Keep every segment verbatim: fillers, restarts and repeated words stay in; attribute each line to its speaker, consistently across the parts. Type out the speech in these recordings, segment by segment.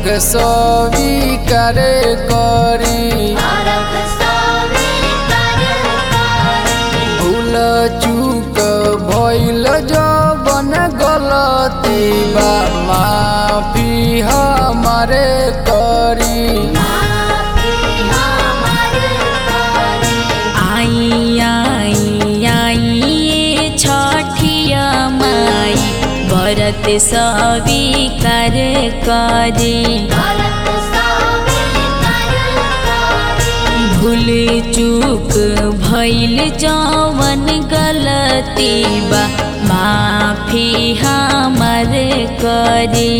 Speaker 1: स्वीकार करी भूल चूक भइल जवन गलती बा माफी हमारे करी।
Speaker 2: आई आई आई छठिया माई व्रत स्वीकार करी भूल चूक भइल जवन गलती बा माफी हमारे करी।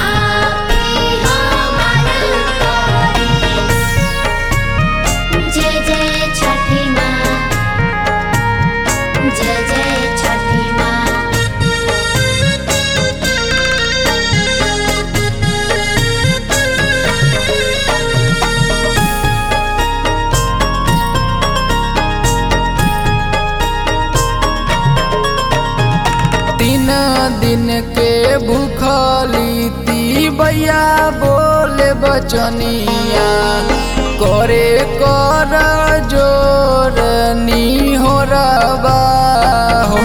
Speaker 1: तीन दिन के भूखली ती बैया बोले बचनिया करे कर जोर नी हो रबा हो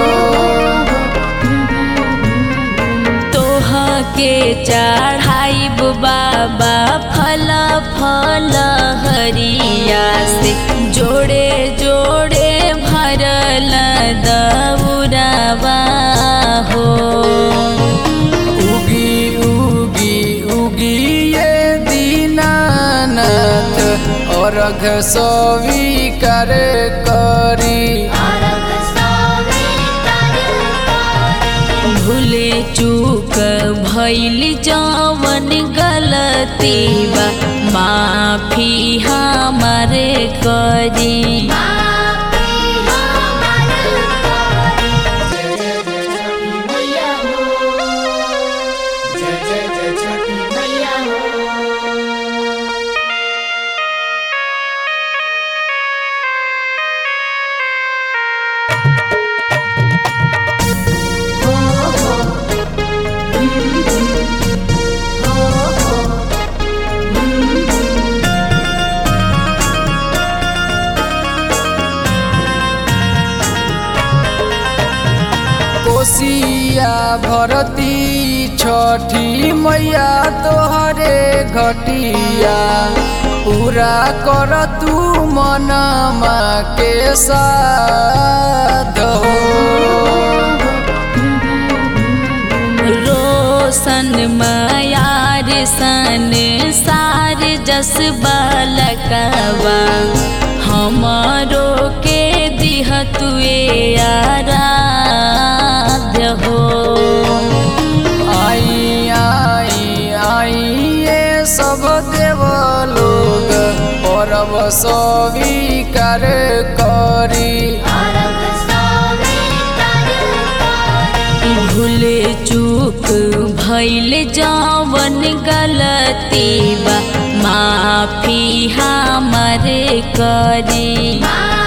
Speaker 2: तोह के चढ़ाइब बाबा फल फल हरिया से जोड़े जोड़े भरल दौरावा हो।
Speaker 1: उगी उगी उगी ये दीनानाथ अर्घ स्वीकार करी
Speaker 2: भूल चूक भइल जवन गलती बा माफी हमारे करी।
Speaker 1: कोसिया भरती छठी मैया तोहरे घटिया पूरा कर तू मनमा के साध हो।
Speaker 2: रोशन मायार सन सार जस बालकवा हमारो के दिह तुए आराध्य हो।
Speaker 1: आई आई आई ये सब देव लोग परब स्वीकार करी
Speaker 2: भूल चूक भइल जवन गलती बा माफी हमारे करी।